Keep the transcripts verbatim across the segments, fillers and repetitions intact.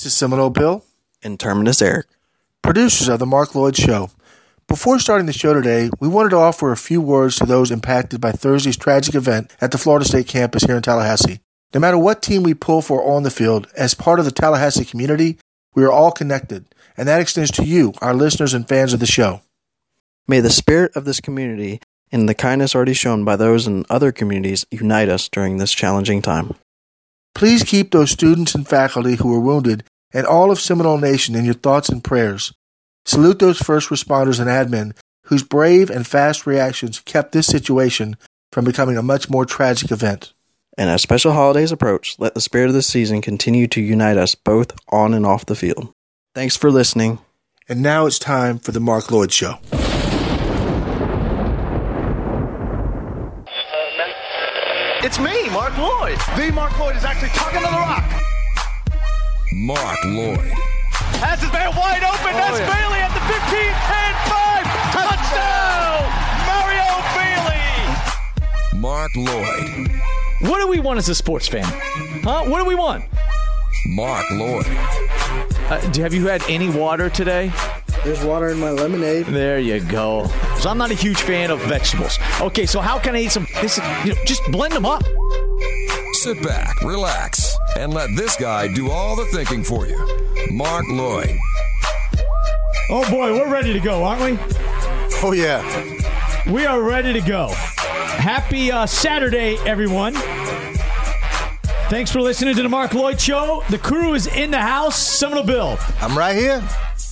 This is Seminole Bill and Terminus Eric, producers of The Mark Lloyd Show. Before starting the show today, we wanted to offer a few words to those impacted by Thursday's tragic event at the Florida State campus here in Tallahassee. No matter what team we pull for on the field, as part of the Tallahassee community, we are all connected, and that extends to you, our listeners and fans of the show. May the spirit of this community and the kindness already shown by those in other communities unite us during this challenging time. Please keep those students and faculty who were wounded and all of Seminole Nation in your thoughts and prayers. Salute those first responders and admin whose brave and fast reactions kept this situation from becoming a much more tragic event. And as special holidays approach, let the spirit of this season continue to unite us both on and off the field. Thanks for listening. And now it's time for the Mark Lloyd Show. It's me, Mark Lloyd. The Mark Lloyd is actually talking to the rock. Mark Lloyd. Has his man wide open. Oh, That's yeah. Bailey at the fifteen, ten, five. Touchdown! Mario Bailey. Mark Lloyd. What do we want as a sports fan? Huh? What do we want? Mark Lloyd. Uh, do, have you had any water today? There's water in my lemonade. There you go. So I'm not a huge fan of vegetables. Okay, so how can I eat some? This, you know, just blend them up. Sit back, relax, and let this guy do all the thinking for you. Mark Lloyd. Oh boy, we're ready to go, aren't we? Oh yeah. We are ready to go. Happy uh, Saturday, everyone. Thanks for listening to the Mark Lloyd Show. The crew is in the house. Seminole Bill. I'm right here.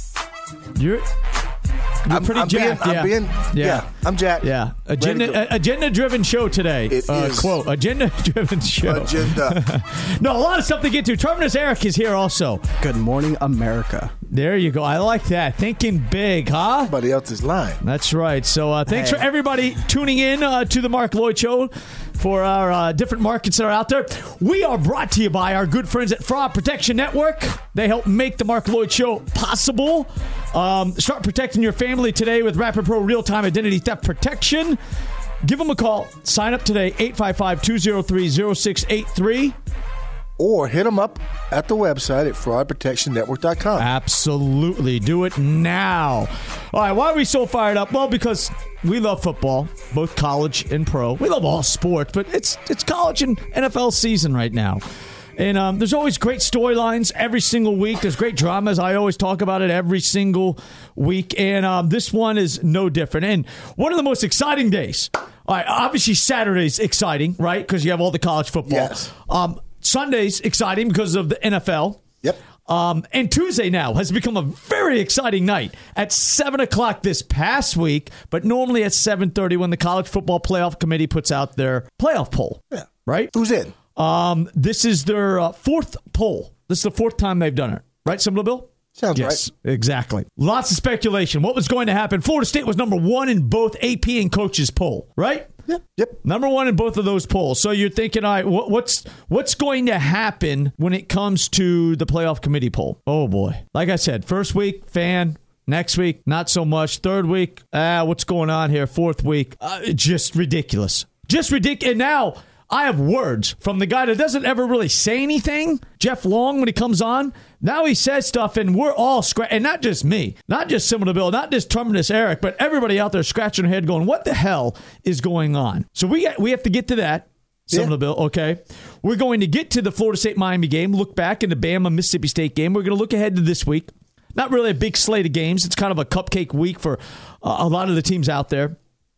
You're, you're I'm, pretty I'm jacked. Being, yeah. I'm being, yeah. yeah, I'm jacked. Yeah. Agenda, agenda-driven show today. It uh, is. Quote, agenda-driven show. Agenda. No, a lot of stuff to get to. Terminus Eric is here also. Good morning, America. There you go. I like that. Thinking big, huh? Somebody else's line. That's right. So uh, thanks hey. for everybody tuning in uh, to the Mark Lloyd Show for our uh, different markets that are out there. We are brought to you by our good friends at Fraud Protection Network. They help make the Mark Lloyd Show possible. Um, start protecting your family today with Rapid Pro Real-Time Identity Theft Protection. Give them a call. Sign up today, eight five five, two oh three, oh six eight three. Or hit them up at the website at fraud protection network dot com. Absolutely. Do it now. All right, why are we so fired up? Well, because we love football, both college and pro. We love all sports, but it's it's college and N F L season right now. And um, there's always great storylines every single week. There's great dramas. I always talk about it every single week. And um, this one is no different. And one of the most exciting days. All right, obviously Saturday's exciting, right? Because you have all the college football. Yes. Um, Sunday's exciting because of the N F L. Yep. Um, and Tuesday now has become a very exciting night at seven o'clock this past week, but normally at seven thirty when the College Football Playoff Committee puts out their playoff poll. Yeah. Right? Who's in? Um, this is their uh, fourth poll. This is the fourth time they've done it. Right, Seminole Bill? Sounds yes, right. Exactly. Lots of speculation. What was going to happen? Florida State was number one in both A P and coaches poll, right? Yep. Yep. Number one in both of those polls. So you're thinking, all right, what, what's what's going to happen when it comes to the playoff committee poll? Oh, boy. Like I said, first week, fan. Next week, not so much. Third week, ah, what's going on here? Fourth week, uh, just ridiculous. Just ridiculous. And now I have words from the guy that doesn't ever really say anything, Jeff Long, when he comes on. Now he says stuff, and we're all scratching, and not just me, not just Seminole Bill, not just Terminus Eric, but everybody out there scratching their head going, what the hell is going on? So we got, we have to get to that, Seminole yeah. Bill, okay? We're going to get to the Florida State-Miami game, look back in the Bama-Mississippi State game. We're going to look ahead to this week. Not really a big slate of games. It's kind of a cupcake week for uh, a lot of the teams out there.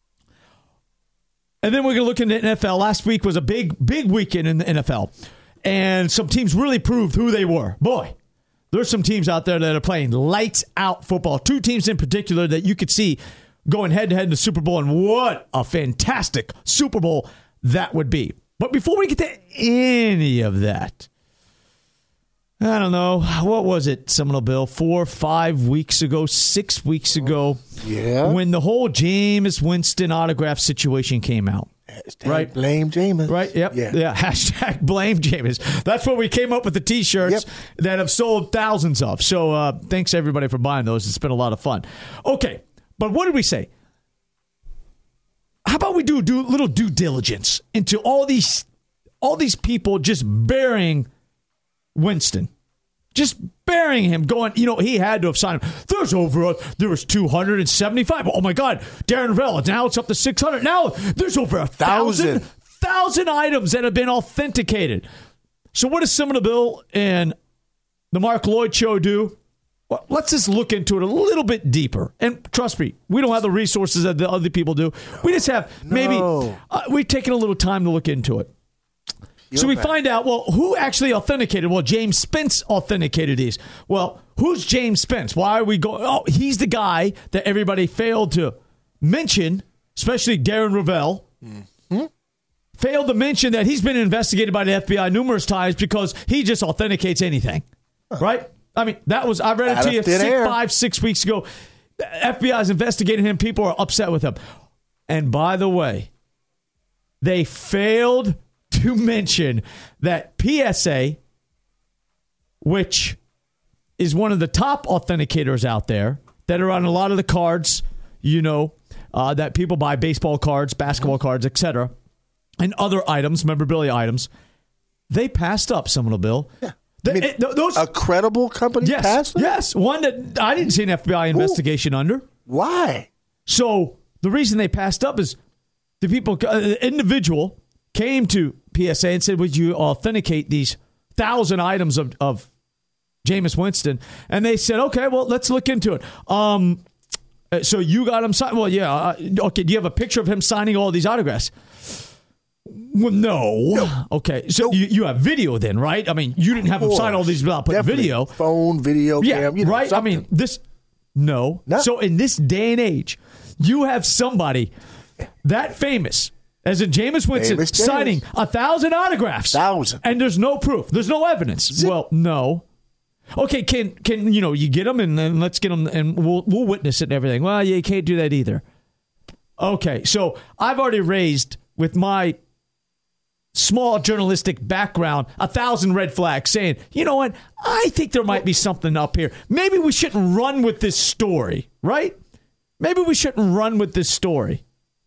And then we're going to look into the N F L. Last week was a big, big weekend in the N F L. And some teams really proved who they were. Boy, there's some teams out there that are playing lights-out football. Two teams in particular that you could see going head-to-head in the Super Bowl. And what a fantastic Super Bowl that would be. But before we get to any of that, I don't know. What was it, Seminole Bill? Four, five weeks ago, six weeks ago. Yeah. When the whole Jameis Winston autograph situation came out. Hashtag right? Blame Jameis. Right? Yep. Yeah. yeah. Hashtag blame Jameis. That's what we came up with the T-shirts yep. that have sold thousands of. So uh, thanks, everybody, for buying those. It's been a lot of fun. Okay. But what did we say? How about we do do little due diligence into all these all these people just burying Winston, Just burying him, going, you know, he had to have signed him. There's over, a, there was two hundred seventy-five. Oh, my God. Darren Rovell, now it's up to six hundred. Now there's over a thousand, thousand, thousand items that have been authenticated. So what does Simon Bill and the Mark Lloyd Show do? Well, let's just look into it a little bit deeper. And trust me, we don't have the resources that the other people do. We just have maybe, no. uh, we've taken a little time to look into it. You're so we bad. find out, well, who actually authenticated? Well, James Spence authenticated these. Well, who's James Spence? Why are we going? Oh, he's the guy that everybody failed to mention, especially Darren Rovell. Mm-hmm. Failed to mention that he's been investigated by the F B I numerous times because he just authenticates anything, huh. right? I mean, that was, I read it to you six, five, six weeks ago. The F B I is investigating him. People are upset with him. And by the way, they failed to mention that P S A, which is one of the top authenticators out there that are on a lot of the cards, you know, uh, that people buy, baseball cards, basketball cards, et cetera, and other items, memorabilia items, they passed up some of the bill. Yeah. The, I mean, it, those, a credible company yes, passed them? Yes, one that I didn't see an F B I investigation Ooh. under. Why? So the reason they passed up is the people, uh, the individual came to P S A and said, would you authenticate these thousand items of, of Jameis Winston? And they said, okay, well, let's look into it. Um, so you got him signed? Well, yeah. Uh, okay, do you have a picture of him signing all these autographs? Well, no. no. Okay, so no. You, you have video then, right? I mean, you didn't have him sign all these without putting Definitely. video. Phone, video, yeah, cam, you know, right? something. I mean, this, no. no. So in this day and age, you have somebody that famous, as in Jameis Winston, famous signing James. a thousand autographs. Thousand. And there's no proof. There's no evidence. Zip. Well, no. Okay, can, can you know, you get them and then let's get them and we'll, we'll witness it and everything. Well, you can't do that either. Okay, so I've already raised with my small journalistic background, a thousand red flags saying, you know what, I think there might be something up here. Maybe we shouldn't run with this story, right? Maybe we shouldn't run with this story.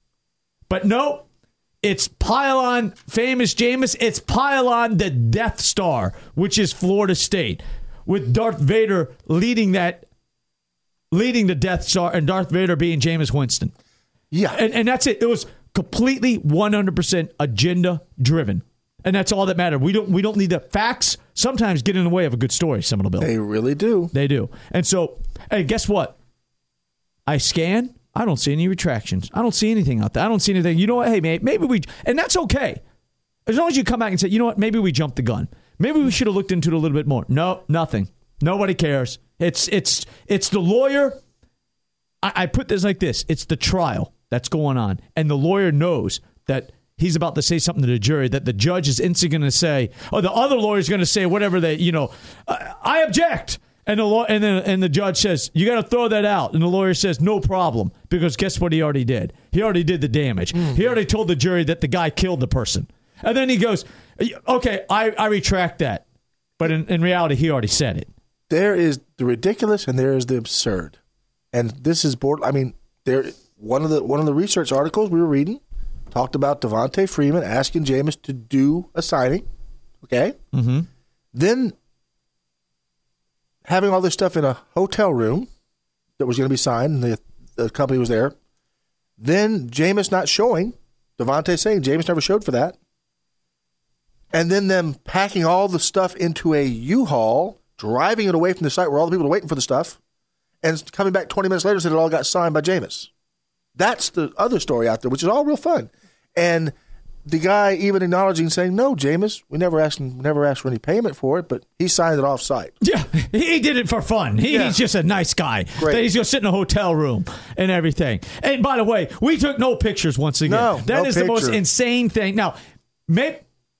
But no, it's pile on famous Jameis. It's pile on the Death Star, which is Florida State, with Darth Vader leading that, leading the Death Star, and Darth Vader being Jameis Winston. Yeah. And, and that's it. It was completely one hundred percent agenda driven. And that's all that mattered. We don't we don't need the facts sometimes get in the way of a good story, Seminole Bill. They really do. They do. And so, hey, guess what? I scan. I don't see any retractions. I don't see anything out there. I don't see anything. You know what? Hey, mate, maybe we, and that's okay. As long as you come back and say, you know what? Maybe we jumped the gun. Maybe we should have looked into it a little bit more. No, nothing. Nobody cares. It's it's it's the lawyer. I, I put this like this. It's the trial that's going on. And the lawyer knows that he's about to say something to the jury that the judge is instantly going to say, or the other lawyer is going to say whatever they, you know, I, I object. And the law, and then and the judge says, you got to throw that out. And the lawyer says, no problem. Because guess what he already did? He already did the damage. Mm-hmm. He already told the jury that the guy killed the person. And then he goes, okay, I, I retract that. But in, in reality, he already said it. There is the ridiculous and there is the absurd. And this is board. I mean, there one of the one of the research articles we were reading talked about Devontae Freeman asking Jameis to do a signing. Okay? Mm-hmm. Then having all this stuff in a hotel room that was going to be signed, and the, the company was there. Then Jameis not showing. Devontae saying Jameis never showed for that. And then them packing all the stuff into a U-Haul, driving it away from the site where all the people are waiting for the stuff, and coming back twenty minutes later and said it all got signed by Jameis. That's the other story out there, which is all real fun. And the guy even acknowledging, saying, no, Jameis, we never asked him, never asked for any payment for it, but he signed it off site. Yeah, he did it for fun. He, yeah. He's just a nice guy. Great. He's going to sit in a hotel room and everything. And by the way, we took no pictures once again. No, that no is picture. The most insane thing. Now, maybe,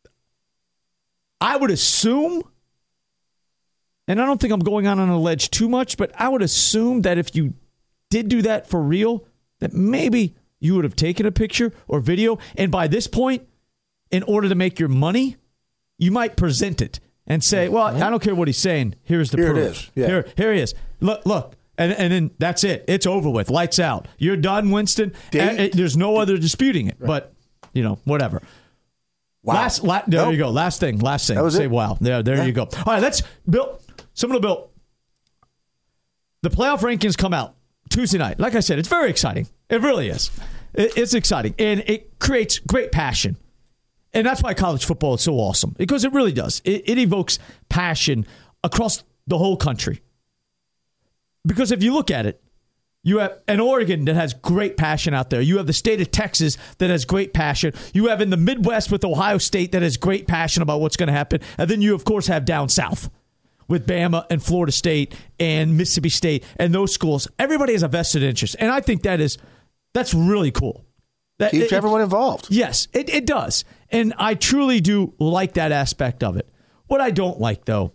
I would assume, and I don't think I'm going on on a ledge too much, but I would assume that if you did do that for real, that maybe you would have taken a picture or video, and by this point, in order to make your money, you might present it and say, well, I don't care what he's saying. Here's the here proof. It is. Yeah. Here, here he is. Look, look. And, and then that's it. It's over with. Lights out. You're done, Winston. And, and there's no other disputing it. Right. But, you know, whatever. Wow. Last, la- there nope. you go. Last thing. Last thing. That was say it. wow. There, there yeah. you go. All right, let's, Bill, Similar Bill, the playoff rankings come out Tuesday night. Like I said, it's very exciting. It really is. It, it's exciting. And it creates great passion. And that's why college football is so awesome. Because it really does. It, it evokes passion across the whole country. Because if you look at it, you have an Oregon that has great passion out there. You have the state of Texas that has great passion. You have in the Midwest with Ohio State that has great passion about what's going to happen. And then you, of course, have down south with Bama and Florida State and Mississippi State and those schools. Everybody has a vested interest. And I think that is that's really cool. That, Keeps it, everyone involved. Yes, it, it does. And I truly do like that aspect of it. What I don't like, though,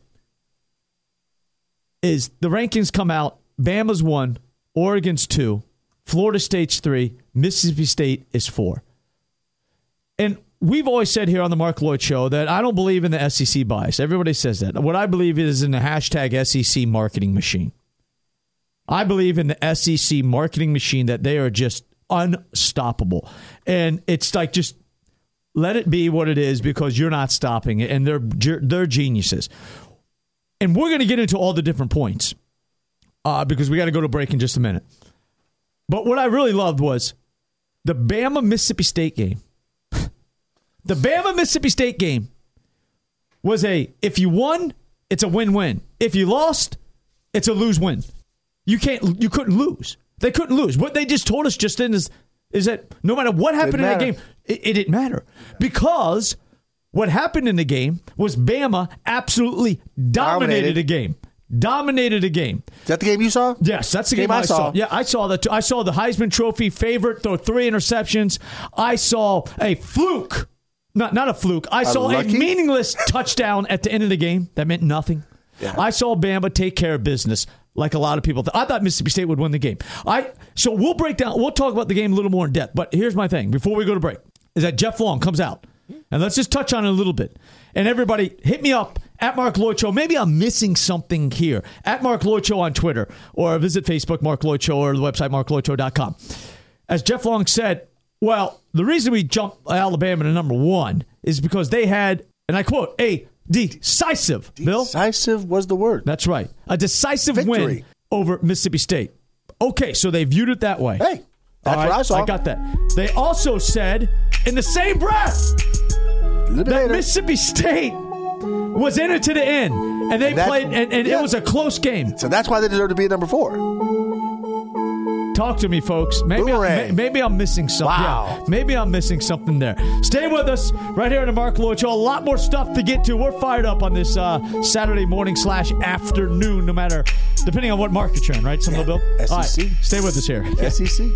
is the rankings come out. Bama's one. Oregon's two, Florida State's three, Mississippi State is four. And we've always said here on the Mark Lloyd Show that I don't believe in the S E C bias. Everybody says that. What I believe is in the hashtag S E C marketing machine. I believe in the S E C marketing machine that they are just unstoppable. And it's like just let it be what it is because you're not stopping it. And they're, they're geniuses. And we're going to get into all the different points. Uh, because we got to go to break in just a minute. But what I really loved was the Bama-Mississippi State game. The Bama-Mississippi State game was a, if you won, it's a win-win. If you lost, it's a lose-win. You can't, you couldn't lose. They couldn't lose. What they just told us just then is, is that no matter what happened in that game, it, it didn't matter. Because what happened in the game was Bama absolutely dominated, dominated. the game. Dominated a game. Is that the game you saw? Yes, that's the game, game I, I saw. saw. Yeah, I saw that. I saw the Heisman Trophy favorite throw three interceptions. I saw a fluke, not not a fluke. I saw Unlucky? a meaningless touchdown at the end of the game that meant nothing. Yeah. I saw Bama take care of business like a lot of people. Th- I thought Mississippi State would win the game. I so we'll break down. We'll talk about the game a little more in depth. But here's my thing before we go to break: is that Jeff Long comes out, and let's just touch on it a little bit. And everybody, hit me up. At Mark Lloyd Show. Maybe I'm missing something here. At Mark Lloyd Show on Twitter. Or visit Facebook, Mark Lloyd Show, or the website, mark lloyd show dot com. As Jeff Long said, well, the reason we jumped Alabama to number one is because they had, and I quote, a decisive, Bill? Decisive was the word. That's right. A decisive Victory. win over Mississippi State. Okay, so they viewed it that way. Hey, that's right, what I saw. I got that. They also said, in the same breath, that later. Mississippi State was in it to the end, and they and played, and, and yeah. it was a close game. So that's why they deserve to be at number four. Talk to me, folks. Maybe I'm, maybe I'm missing something. Wow. Yeah, maybe I'm missing something there. Stay with us right here on the Mark Lloyd Show. A lot more stuff to get to. We're fired up on this uh, Saturday morning slash afternoon, no matter, depending on what market you're in, right? Some yeah. Bill? S E C. All right, stay with us here. S E C.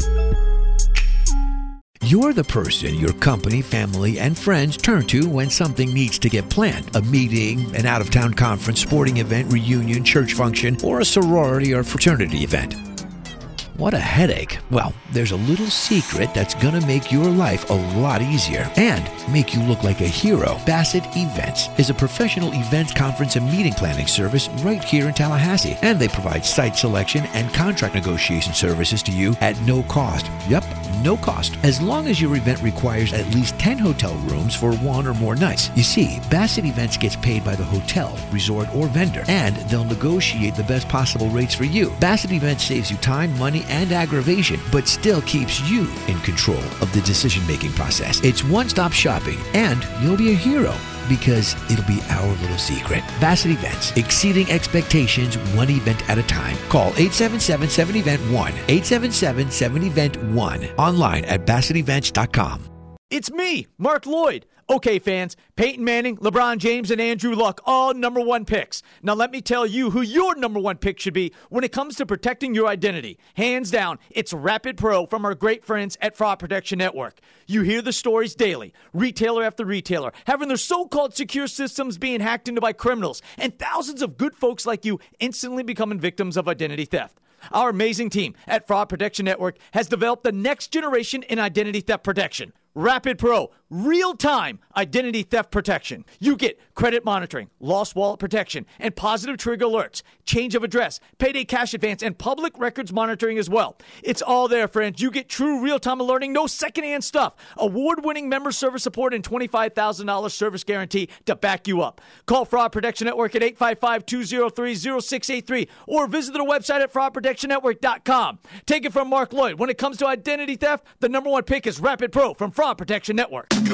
You're the person your company, family, and friends turn to when something needs to get planned. A meeting, an out-of-town conference, sporting event, reunion, church function, or a sorority or fraternity event. What a headache. Well, there's a little secret that's going to make your life a lot easier and make you look like a hero. Bassett Events is a professional events, conference, and meeting planning service right here in Tallahassee. And they provide site selection and contract negotiation services to you at no cost. Yep, no cost. As long as your event requires at least ten hotel rooms for one or more nights. You see, Bassett Events gets paid by the hotel, resort, or vendor, and they'll negotiate the best possible rates for you. Bassett Events saves you time, money, and aggravation, but still keeps you in control of the decision-making process. It's one-stop shopping, and you'll be a hero because it'll be our little secret. Bassett Events, exceeding expectations one event at a time. Call eight seven seven, seven event one, eight seven seven, seven event one, online at bassett events dot com. It's me, Mark Lloyd. Okay, fans, Peyton Manning, LeBron James, and Andrew Luck, all number one picks. Now let me tell you who your number one pick should be when it comes to protecting your identity. Hands down, it's Rapid Pro from our great friends at Fraud Protection Network. You hear the stories daily, retailer after retailer, having their so-called secure systems being hacked into by criminals, and thousands of good folks like you instantly becoming victims of identity theft. Our amazing team at Fraud Protection Network has developed the next generation in identity theft protection. Rapid Pro, real-time identity theft protection. You get credit monitoring, lost wallet protection, and positive trigger alerts, change of address, payday cash advance, and public records monitoring as well. It's all there, friends. You get true real-time alerting, no secondhand stuff, award-winning member service support, and twenty-five thousand dollars service guarantee to back you up. Call Fraud Protection Network at eight five five, two oh three, oh six eight three or visit their website at fraud protection network dot com. Take it from Mark Lloyd. When it comes to identity theft, the number one pick is Rapid Pro from Fraud Protection Network. If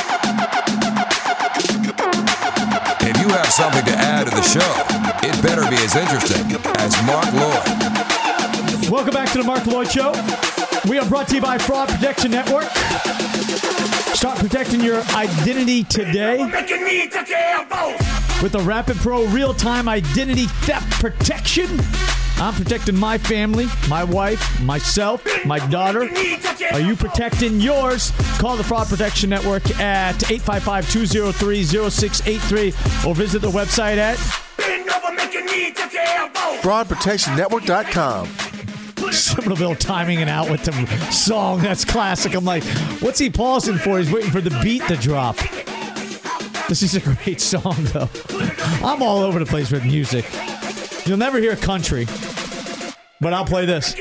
you have something to add to the show, it better be as interesting as Mark Lloyd. Welcome back to the Mark Lloyd Show. We are brought to you by Fraud Protection Network. Start protecting your identity today with the Rapid Pro real-time identity theft protection. I'm protecting my family, my wife, myself, my daughter. Are you protecting yours? Call the Fraud Protection Network at eight five five, two oh three, oh six eight three or visit the website at fraud protection network dot com. Somerville timing it out with the song. That's classic. I'm like, what's he pausing for? He's waiting for the beat to drop. This is a great song, though. I'm all over the place with music. You'll never hear country, but I'll play this.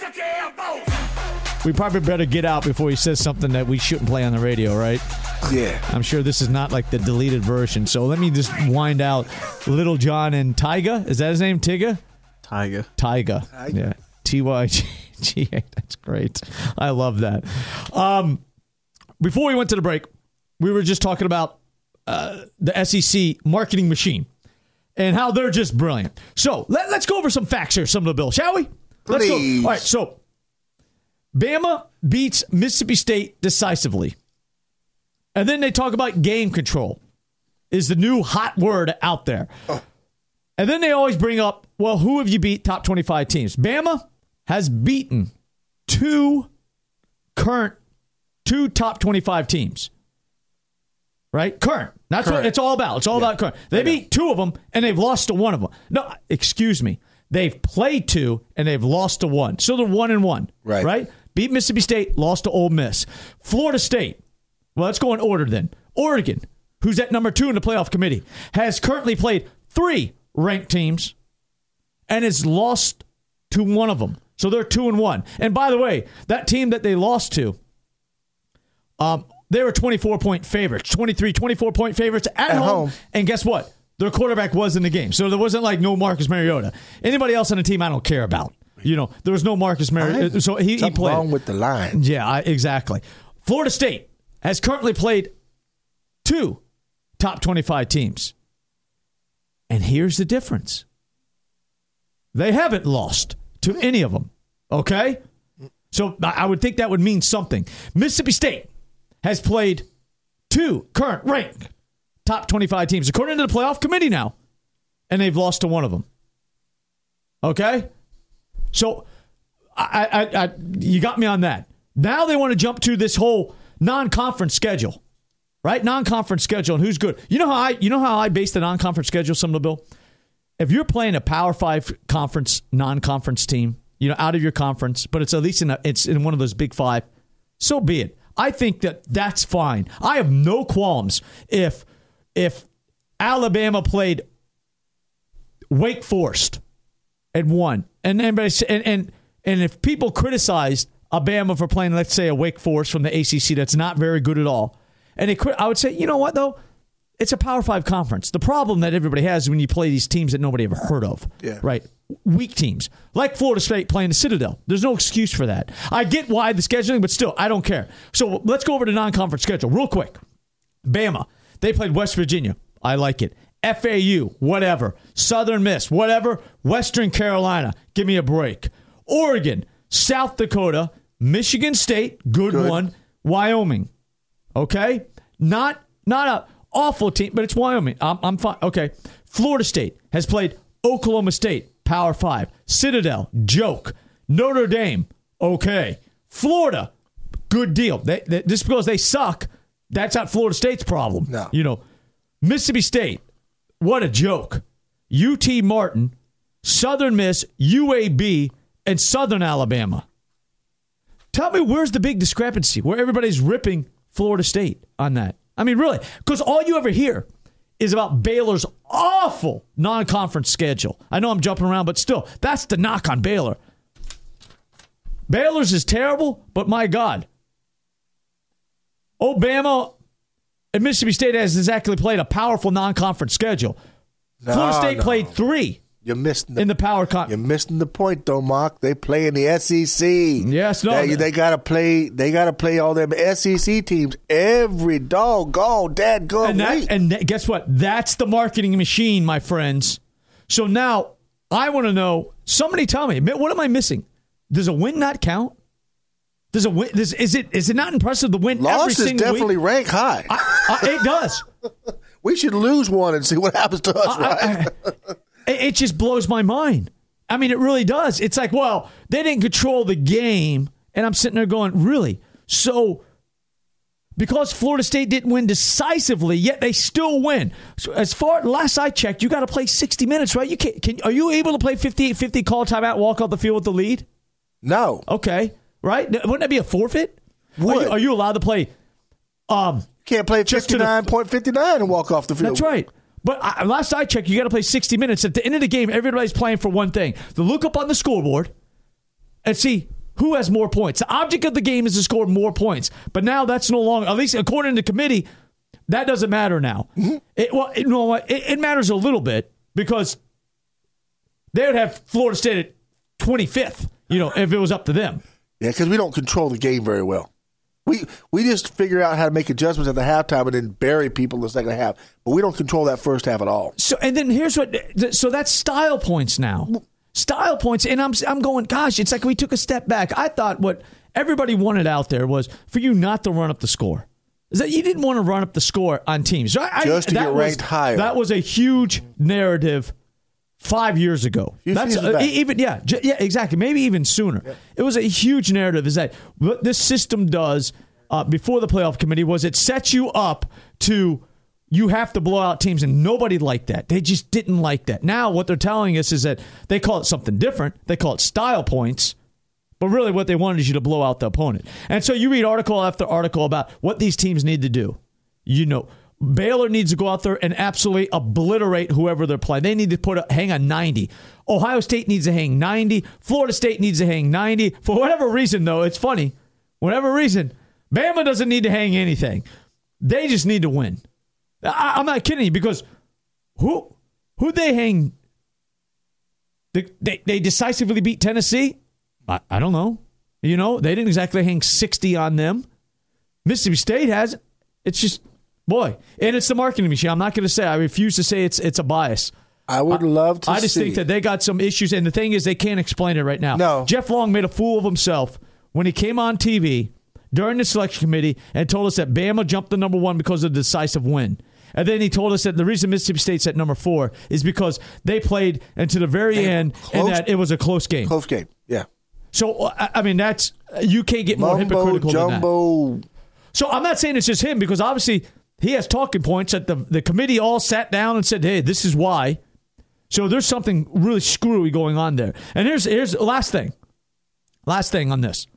We probably better get out before he says something that we shouldn't play on the radio, right? Yeah. I'm sure this is not like the deleted version. So let me just wind out Little John and Tyga. Is that his name, Tyga? Tyga. Tyga. Tyga. Yeah. T Y G A. That's great. I love that. Um, before we went to the break, we were just talking about uh, the S E C marketing machine and how they're just brilliant. So let, let's go over some facts here, some of the Bill, shall we? Let's Please. go. All right, so Bama beats Mississippi State decisively. And then they talk about game control is the new hot word out there. Oh. And then they always bring up, well, who have you beat top twenty-five teams? Bama has beaten two current, two top twenty-five teams. Right? Current. That's current. What it's all about. It's all yeah. about current. They beat two of them, and they've lost to one of them. No, excuse me. They've played two, and they've lost to one. So they're one and one. Right. Right? Beat Mississippi State, lost to Ole Miss. Florida State. Well, let's go in order then. Oregon, who's at number two in the playoff committee, has currently played three ranked teams and has lost to one of them. So they're two and one. And by the way, that team that they lost to, um, they were twenty-four point favorites, twenty-three, twenty-four point favorites at, at home. home. And guess what? Their quarterback was in the game. So there wasn't like no Marcus Mariota. Anybody else on the team I don't care about. You know, there was no Marcus Mariota. So he, he played. Wrong with the line. Yeah, I, exactly. Florida State has currently played two top twenty-five teams. And here's the difference. They haven't lost to any of them. Okay? So I would think that would mean something. Mississippi State has played two current ranked top twenty-five teams, according to the playoff committee now. And they've lost to one of them. Okay? So I, I, I, you got me on that. Now they want to jump to this whole non-conference schedule. Right? Non-conference schedule and who's good. You know how I you know how I base the non-conference schedule, Somerville Bill? If you're playing a Power Five conference, non-conference team, you know, out of your conference, but it's at least in a, it's in one of those big five, so be it. I think that that's fine. I have no qualms if if Alabama played Wake Forest and won. And and and and, and if people criticized Alabama for playing, let's say, a Wake Forest from the A C C that's not very good at all, and it, I would say, you know what, though? It's a Power Five conference. The problem that everybody has is when you play these teams that nobody ever heard of, yeah. right? Weak teams. Like Florida State playing the Citadel. There's no excuse for that. I get why the scheduling, but still, I don't care. So let's go over to non-conference schedule real quick. Bama, they played West Virginia. I like it. F A U, whatever. Southern Miss, whatever. Western Carolina, give me a break. Oregon, South Dakota, Michigan State, good, good. one. Wyoming, okay? Not not a awful team, but it's Wyoming. I'm, I'm fine. Okay. Florida State has played Oklahoma State, Power Five. Citadel, joke. Notre Dame, okay. Florida, good deal. They, they, just because they suck, that's not Florida State's problem. No. You know, Mississippi State, what a joke. U T Martin, Southern Miss, U A B, and Southern Alabama. Tell me, where's the big discrepancy where everybody's ripping Florida State on that. I mean, really, because all you ever hear is about Baylor's awful non-conference schedule. I know I'm jumping around, but still, that's the knock on Baylor. Baylor's is terrible, but my God. Obama and Mississippi State has exactly played a powerful non-conference schedule. No, Florida State no. played three You're missing the, in the power con- You're missing the point, though, Mark. They play in the S E C. Yes, no. They, they gotta play. They gotta play all them S E C teams every doggone dadgum and that, week. and that, guess what? That's the marketing machine, my friends. So now I want to know. Somebody tell me, what am I missing? Does a win not count? Does a win? Does, is it is it not impressive to win Loss every is single definitely week? rank high. I, I, it does. We should lose one and see what happens to us, I, right? I, I, it just blows my mind. I mean, it really does. It's like, well, they didn't control the game, and I'm sitting there going, really? So because Florida State didn't win decisively, yet they still win. So as far last I checked, you got to play sixty minutes, right? You can, can are you able to play fifty-eight fifty, call timeout, walk off the field with the lead? No. Okay, right? Wouldn't that be a forfeit? Would. Are you, are you allowed to play? Um, Can't play just to the- fifty-nine point five nine and walk off the field. That's right. But I, last I checked, you got to play sixty minutes. At the end of the game, everybody's playing for one thing: to look up on the scoreboard and see who has more points. The object of the game is to score more points. But now that's no longer, at least according to the committee, that doesn't matter now. Mm-hmm. It, well, it, you know what? It, it matters a little bit because they would have Florida State at twenty-fifth, you know, if it was up to them. Yeah, because we don't control the game very well. We we just figure out how to make adjustments at the halftime and then bury people in the second half. But we don't control that first half at all. So and then here's what. So that's style points now. Style points, and I'm I'm going. Gosh, it's like we took a step back. I thought what everybody wanted out there was for you not to run up the score. Is that you didn't want to run up the score on teams? I, Just to I, get was, ranked higher. That was a huge narrative five years ago. Few That's seasons uh, back. even yeah j- yeah exactly. Maybe even sooner. Yeah. It was a huge narrative. Is that what this system does uh, before the playoff committee was it sets you up to. You have to blow out teams, and nobody liked that. They just didn't like that. Now what they're telling us is that they call it something different. They call it style points, but really what they wanted is you to blow out the opponent. And so you read article after article about what these teams need to do. You know, Baylor needs to go out there and absolutely obliterate whoever they're playing. They need to put a, hang on ninety. Ohio State needs to hang ninety. Florida State needs to hang ninety. For whatever reason, though, it's funny. Whatever reason, Bama doesn't need to hang anything. They just need to win. I, I'm not kidding you because who who they hang? They, they, they decisively beat Tennessee? I, I don't know. You know, they didn't exactly hang sixty on them. Mississippi State has it. It's just, boy. And it's the marketing machine. I'm not going to say. I refuse to say it's it's a bias. I would love to I just see. think that they got some issues. And the thing is, they can't explain it right now. No. Jeff Long made a fool of himself when he came on T V during the selection committee and told us that Bama jumped to number one because of the decisive win. And then he told us that the reason Mississippi State's at number four is because they played until the very They end close, and that it was a close game. Close game, yeah. So, I I mean, that's you can't get more Mumbo, hypocritical than that. jumbo. So I'm not saying it's just him because obviously he has talking points that the, the committee all sat down and said, hey, this is why. So there's something really screwy going on there. And here's here's the last thing. Last thing on this.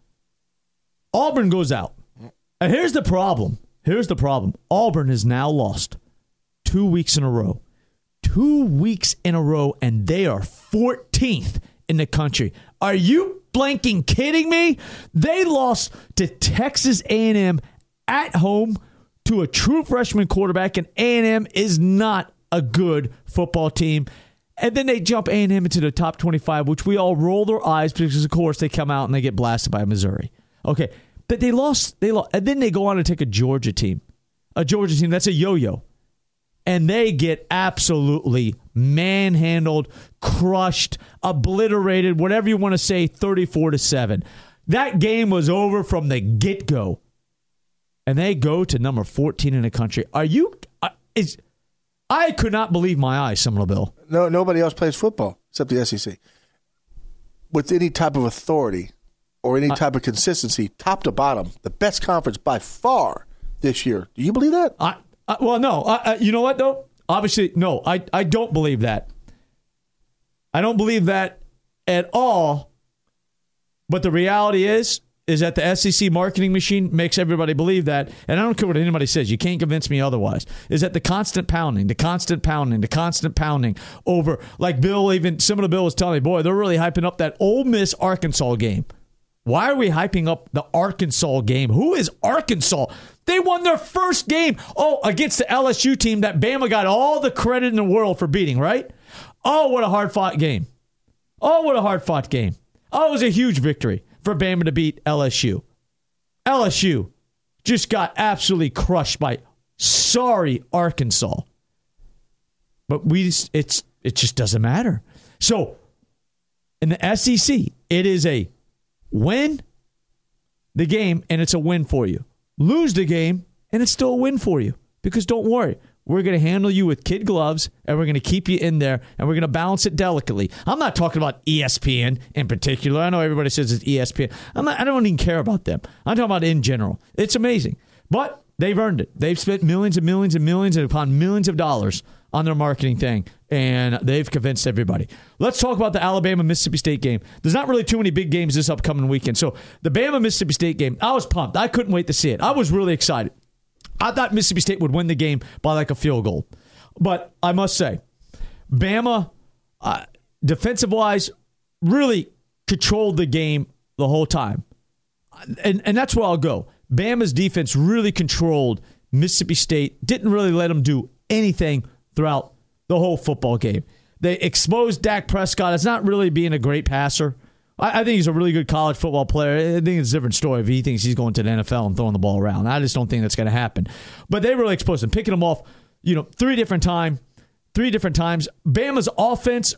Auburn goes out. And here's the problem. Here's the problem. Auburn has now lost two weeks in a row. Two weeks in a row, and they are fourteenth in the country. Are you blanking kidding me? They lost to Texas A and M at home to a true freshman quarterback, and A and M is not a good football team. And then they jump A and M into the top twenty-five, which we all roll our eyes because, of course, they come out and they get blasted by Missouri. Okay, but they lost. They lost, and then they go on to take a Georgia team, a Georgia team that's a yo-yo, and they get absolutely manhandled, crushed, obliterated, whatever you want to say, thirty-four to seven. That game was over from the get-go, and they go to number fourteen in the country. Are you? Uh, is I could not believe my eyes, Seminole Bill. No, nobody else plays football except the S E C with any type of authority or any type of consistency, top to bottom. The best conference by far this year. Do you believe that? I, I well, no. I, I, you know what though? Obviously, no. I I don't believe that. I don't believe that at all. But the reality is, is that the S E C marketing machine makes everybody believe that, and I don't care what anybody says, you can't convince me otherwise, is that the constant pounding, the constant pounding, the constant pounding over, like Bill, even some of the Bill was telling me, boy, they're really hyping up that Ole Miss Arkansas game. Why are we hyping up the Arkansas game? Who is Arkansas? They won their first game. Oh, against the L S U team that Bama got all the credit in the world for beating, right? Oh, what a hard-fought game. Oh, what a hard-fought game. Oh, it was a huge victory for Bama to beat L S U. L S U just got absolutely crushed by sorry Arkansas. But we just, it's it just doesn't matter. So, in the S E C, it is a win the game, and it's a win for you. Lose the game, and it's still a win for you. Because don't worry, we're going to handle you with kid gloves, and we're going to keep you in there, and we're going to balance it delicately. I'm not talking about E S P N in particular. I know everybody says it's E S P N. I'm not, I don't even care about them. I'm talking about in general. It's amazing. But they've earned it. They've spent millions and millions and millions and upon millions of dollars on their marketing thing, and they've convinced everybody. Let's talk about the Alabama-Mississippi State game. There's not really too many big games this upcoming weekend. So the Bama-Mississippi State game, I was pumped. I couldn't wait to see it. I was really excited. I thought Mississippi State would win the game by like a field goal. But I must say, Bama, uh, defensive-wise, really controlled the game the whole time. And, and that's where I'll go. Bama's defense really controlled Mississippi State, didn't really let them do anything throughout the whole football game. They exposed Dak Prescott as not really being a great passer. I, I think he's a really good college football player. I think it's a different story if he thinks he's going to the N F L and throwing the ball around. I just don't think that's going to happen. But they really exposed him, picking him off, you know, three different time, three different times. Bama's offense,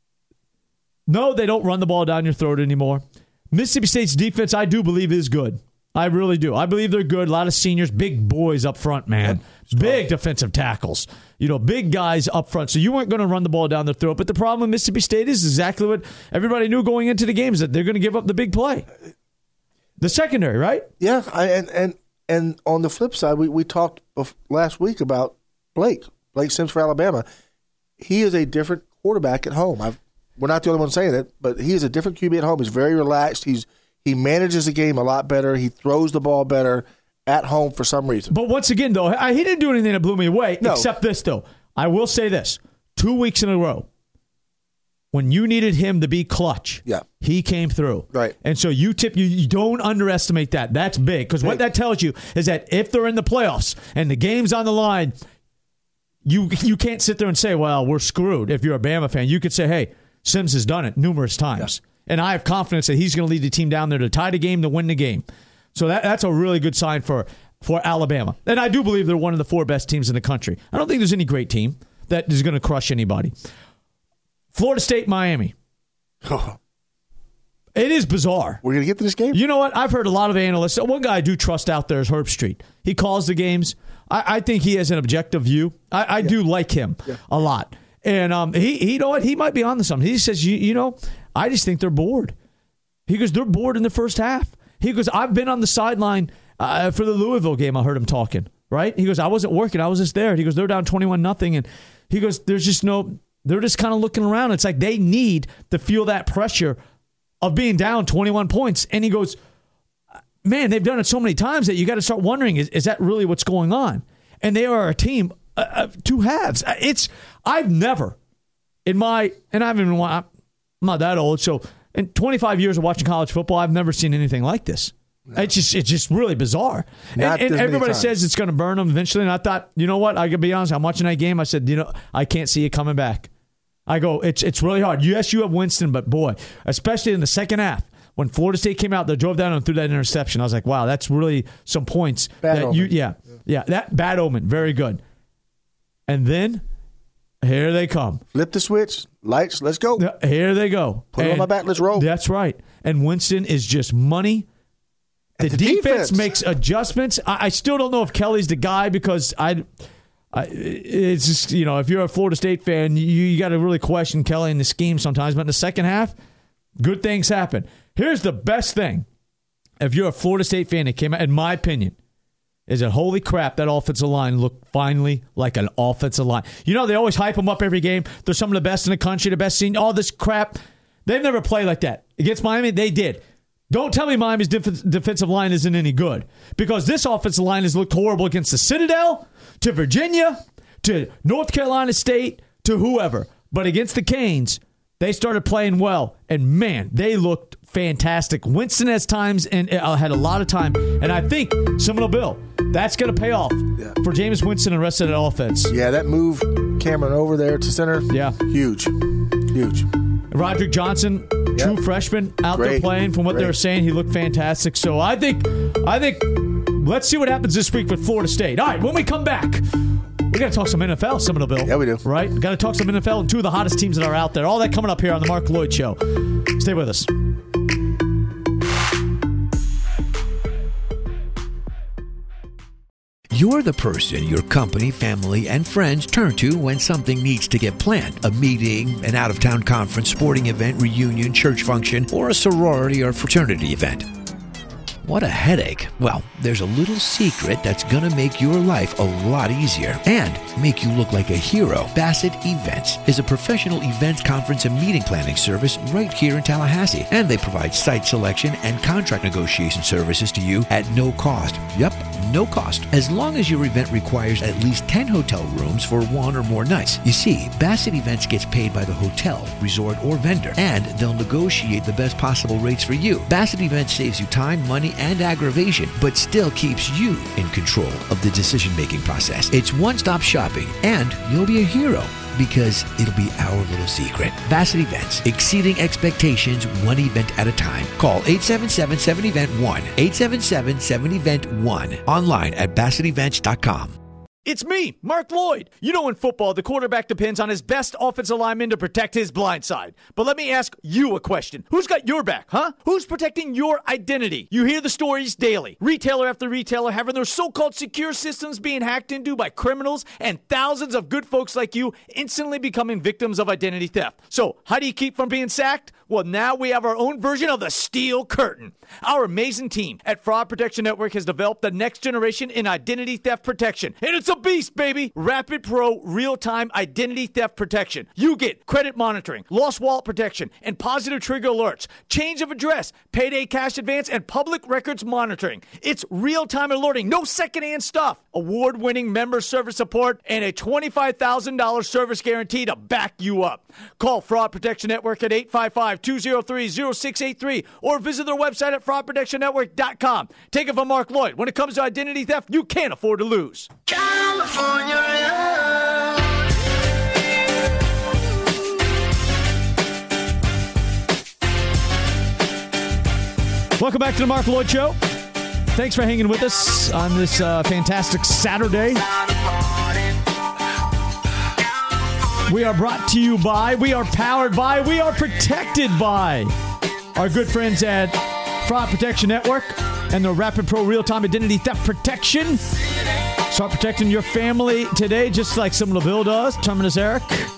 no, they don't run the ball down your throat anymore. Mississippi State's defense, I do believe, is good. I really do. I believe they're good. A lot of seniors, big boys up front, man. Yep. Big defensive tackles. You know, big guys up front. So you weren't going to run the ball down their throat. But the problem with Mississippi State is exactly what everybody knew going into the game, is that they're going to give up the big play. The secondary, right? Yeah, I, and and and on the flip side, we, we talked last week about Blake, Blake Sims for Alabama. He is a different quarterback at home. I've, we're not the only one saying it, but he is a different Q B at home. He's very relaxed. He's He manages the game a lot better. He throws the ball better at home for some reason. But once again, though, I, he didn't do anything that blew me away, no. except this, though. I will say this. Two weeks in a row, when you needed him to be clutch, yeah. he came through. Right. And so you tip you, you don't underestimate that. That's big. Because what that tells you is that if they're in the playoffs and the game's on the line, you you can't sit there and say, well, we're screwed. If you're a Bama fan, you could say, hey, Sims has done it numerous times. Yeah. And I have confidence that he's going to lead the team down there to tie the game, to win the game. So that, that's a really good sign for, for Alabama. And I do believe they're one of the four best teams in the country. I don't think there's any great team that is going to crush anybody. Florida State, Miami. Oh. It is bizarre. We're going to get to this game? You know what? I've heard a lot of analysts. One guy I do trust out there is Herb Street. He calls the games. I, I think he has an objective view. I, I yeah. do like him yeah. a lot. And um, he, he, you know what? He might be on to something. He says, you, you know, I just think they're bored. He goes, they're bored in the first half. He goes, I've been on the sideline uh, for the Louisville game. I heard him talking, right? He goes, I wasn't working. I was just there. He goes, they're down twenty-one nothing. And he goes, there's just no, they're just kind of looking around. It's like they need to feel that pressure of being down twenty-one points. And he goes, man, they've done it so many times that you got to start wondering, is, is that really what's going on? And they are a team uh, of two halves. It's, I've never in my, and I haven't even, I'm not that old, so in twenty-five years of watching college football, I've never seen anything like this. No. It's just it's just really bizarre. Not and and everybody times. says it's going to burn them eventually. And I thought, you know what? I can be honest. I'm watching that game. I said, you know, I can't see it coming back. I go, it's it's really hard. Yes, you have Winston, but boy, especially in the second half, when Florida State came out, they drove down and threw that interception. I was like, wow, that's really some points. Bad that omen. you, yeah, yeah, yeah, that bad omen. Very good. And then here they come. Flip the switch. Lights. Let's go. Here they go. Put it on my back. Let's roll. That's right. And Winston is just money. The, the defense, defense makes adjustments. I, I still don't know if Kelly's the guy because I, I, it's just, you know, if you're a Florida State fan, you, you got to really question Kelly and the scheme sometimes. But in the second half, good things happen. Here's the best thing. If you're a Florida State fan that came out, in my opinion, is that holy crap, that offensive line looked finally like an offensive line. You know, they always hype them up every game. They're some of the best in the country, the best senior, all this crap. They've never played like that. Against Miami, they did. Don't tell me Miami's def- defensive line isn't any good, because this offensive line has looked horrible against the Citadel, to Virginia, to North Carolina State, to whoever. But against the Canes, they started playing well, and man, they looked fantastic. Winston has times and uh, had a lot of time, and I think Seminole Bill, that's going to pay off yeah. for Jameis Winston and the rest of that offense. Yeah, that move Cameron over there to center, yeah, huge, huge. Roderick Johnson, yep. true freshman, out Great. there playing. From what Great. they were saying, he looked fantastic. So I think, I think, let's see what happens this week with Florida State. All right, when we come back, we got to talk some N F L, Seminole Bill. Yeah, we do. Right? Got to talk some N F L and two of the hottest teams that are out there. All that coming up here on the Mark Lloyd Show. Stay with us. You're the person your company, family, and friends turn to when something needs to get planned. A meeting, an out-of-town conference, sporting event, reunion, church function, or a sorority or fraternity event. What a headache. Well, there's a little secret that's going to make your life a lot easier and make you look like a hero. Bassett Events is a professional events, conference, and meeting planning service right here in Tallahassee. And they provide site selection and contract negotiation services to you at no cost. Yep, no cost. As long as your event requires at least ten hotel rooms for one or more nights. You see, Bassett Events gets paid by the hotel, resort, or vendor, and they'll negotiate the best possible rates for you. Bassett Events saves you time, money, and aggravation, but still keeps you in control of the decision-making process. It's one-stop shopping, and you'll be a hero because it'll be our little secret. Bassett Events, exceeding expectations one event at a time. Call eight seven seven, seven event one, eight seven seven, seven event one, online at bassett events dot com. It's me, Mark Lloyd. You know, in football, the quarterback depends on his best offensive lineman to protect his blind side. But let me ask you a question. Who's got your back, huh? Who's protecting your identity? You hear the stories daily. Retailer after retailer having their so-called secure systems being hacked into by criminals, and thousands of good folks like you instantly becoming victims of identity theft. So, how do you keep from being sacked? Well, now we have our own version of the Steel Curtain. Our amazing team at Fraud Protection Network has developed the next generation in identity theft protection. And it's a beast, baby! Rapid Pro Real-Time Identity Theft Protection. You get credit monitoring, lost wallet protection, and positive trigger alerts, change of address, payday cash advance, and public records monitoring. It's real-time alerting, no secondhand stuff. Award-winning member service support, and a twenty-five thousand dollars service guarantee to back you up. Call Fraud Protection Network at eight five five, two oh three, oh six eight three or visit their website at fraud protection network dot com. Take it from Mark Lloyd. When it comes to identity theft, you can't afford to lose. California. Welcome back to the Mark Lloyd Show. Thanks for hanging with us on this uh, fantastic Saturday. We are brought to you by, we are powered by, we are protected by our good friends at Fraud Protection Network and the Rapid Pro Real-Time Identity Theft Protection. Start protecting your family today, just like Seminole Bill does. Terminus Eric,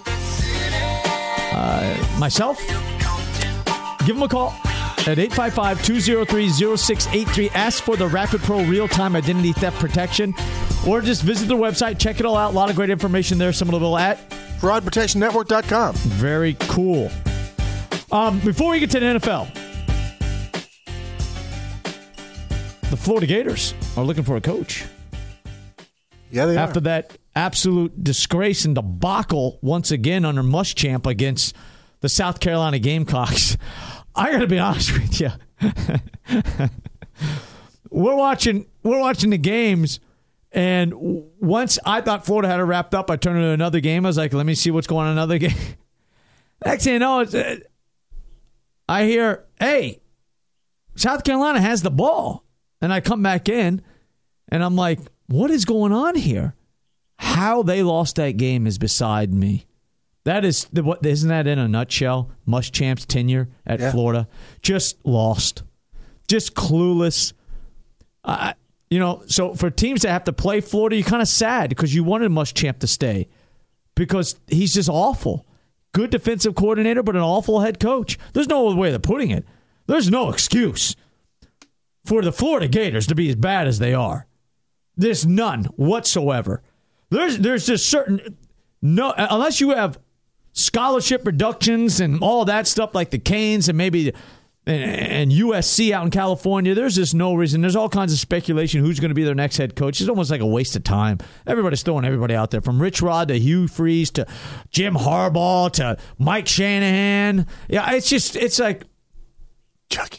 uh, myself. Give them a call at eight five five, two oh three, oh six eight three. Ask for the Rapid Pro Real-Time Identity Theft Protection, or just visit their website. Check it all out. A lot of great information there. Seminole Bill at fraud protection network dot com. Very cool. Um, before we get to the N F L, the Florida Gators are looking for a coach. Yeah, they After are. that absolute disgrace and debacle once again under Muschamp against the South Carolina Gamecocks. I got to be honest with you. we're watching. We're watching the games. And once I thought Florida had it wrapped up, I turned to another game. I was like, let me see what's going on in another game. Next thing you know, it's, uh, I hear, hey, South Carolina has the ball. And I come back in, and I'm like, what is going on here? How they lost that game is beside me. That is, the, what isn't that in a nutshell? Muschamp's tenure at yeah. Florida. Just lost. Just clueless. I. Uh, You know, so for teams that have to play Florida, you're kind of sad because you wanted Muschamp to stay because he's just awful. Good defensive coordinator, but an awful head coach. There's no other way of putting it. There's no excuse for the Florida Gators to be as bad as they are. There's none whatsoever. There's there's just certain no unless you have scholarship reductions and all that stuff like the Canes and maybe and, and U S C out in California, there's just no reason. There's all kinds of speculation who's going to be their next head coach. It's almost like a waste of time. Everybody's throwing everybody out there, from Rich Rod to Hugh Freeze to Jim Harbaugh to Mike Shanahan. Yeah, it's just, it's like Chucky.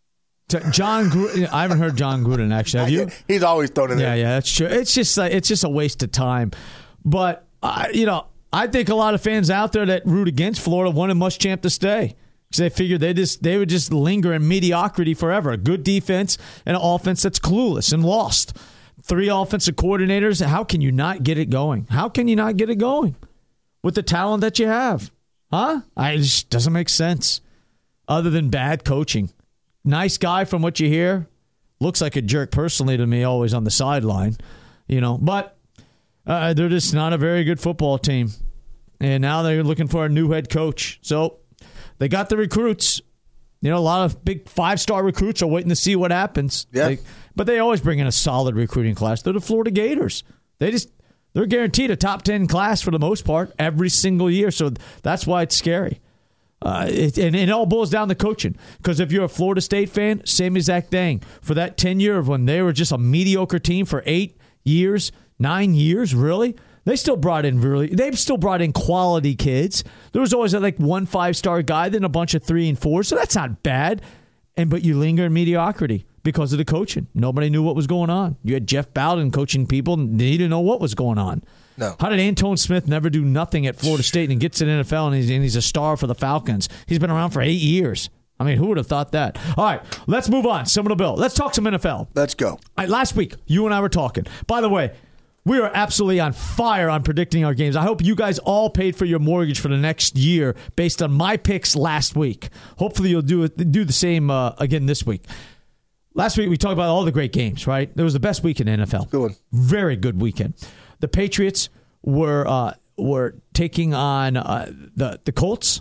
To John Gruden. I haven't heard John Gruden, actually. Have you? He's always thrown in there. Yeah, yeah, that's true. It's just like, it's just a waste of time. But, uh, you know, I think a lot of fans out there that root against Florida wanted Muschamp to stay. Because they figured they just they would just linger in mediocrity forever. A good defense and an offense that's clueless and lost. Three offensive coordinators. How can you not get it going? How can you not get it going with the talent that you have? Huh? I, it just doesn't make sense. Other than bad coaching. Nice guy from what you hear. Looks like a jerk personally to me, always on the sideline. You know, but uh, they're just not a very good football team. And now they're looking for a new head coach. So they got the recruits. You know, a lot of big five-star recruits are waiting to see what happens. Yeah. They, but they always bring in a solid recruiting class. They're the Florida Gators. They just they're guaranteed a top ten class for the most part every single year. So that's why it's scary. Uh, it, and it all boils down to coaching. Because if you're a Florida State fan, same exact thing. For that tenure of when they were just a mediocre team for eight years, nine years, really, they still brought in really. They've still brought in quality kids. There was always like one five star guy, then a bunch of three and four. So that's not bad. And but you linger in mediocrity because of the coaching. Nobody knew what was going on. You had Jeff Bowden coaching people, and they didn't know what was going on. No. How did Antone Smith never do nothing at Florida State and gets to the N F L and he's, and he's a star for the Falcons? He's been around for eight years. I mean, who would have thought that? All right, let's move on. Seminole Bill. Let's talk some N F L. Let's go. All right, last week, you and I were talking. By the way, we are absolutely on fire on predicting our games. I hope you guys all paid for your mortgage for the next year based on my picks last week. Hopefully you'll do it, do the same uh, again this week. Last week we talked about all the great games, right? It was the best week in the N F L. Good one. Very good weekend. The Patriots were uh, were taking on uh, the the Colts,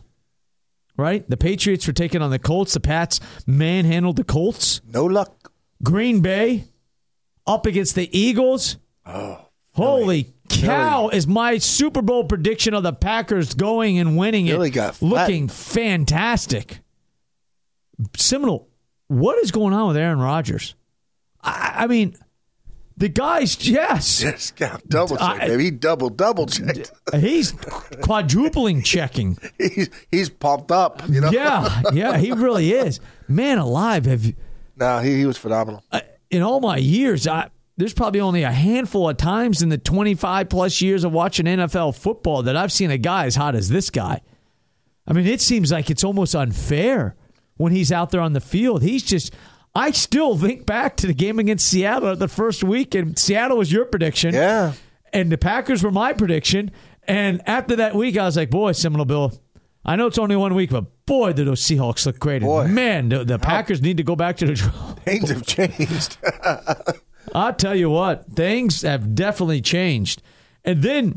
right? The Patriots were taking on the Colts. The Pats manhandled the Colts. No luck. Green Bay up against the Eagles. Oh, holy Philly. cow! Is my Super Bowl prediction of the Packers going and winning Philly it got looking fantastic? Seminole, what is going on with Aaron Rodgers? I, I mean. The guy's, yes. Yes, double check, I, baby. He double, double checked. He's quadrupling checking. he's, he's pumped up, you know? Yeah, yeah, he really is. Man alive, have you. No, he, he was phenomenal. Uh, in all my years, I, there's probably only a handful of times in the twenty-five plus years of watching N F L football that I've seen a guy as hot as this guy. I mean, it seems like it's almost unfair when he's out there on the field. He's just... I still think back to the game against Seattle the first week, and Seattle was your prediction. Yeah. And the Packers were my prediction. And after that week, I was like, boy, Seminole Bill, I know it's only one week, but boy, did those Seahawks look great. Boy. And man, the, the Packers need to go back to the drawing. Things have changed. I'll tell you what, things have definitely changed. And then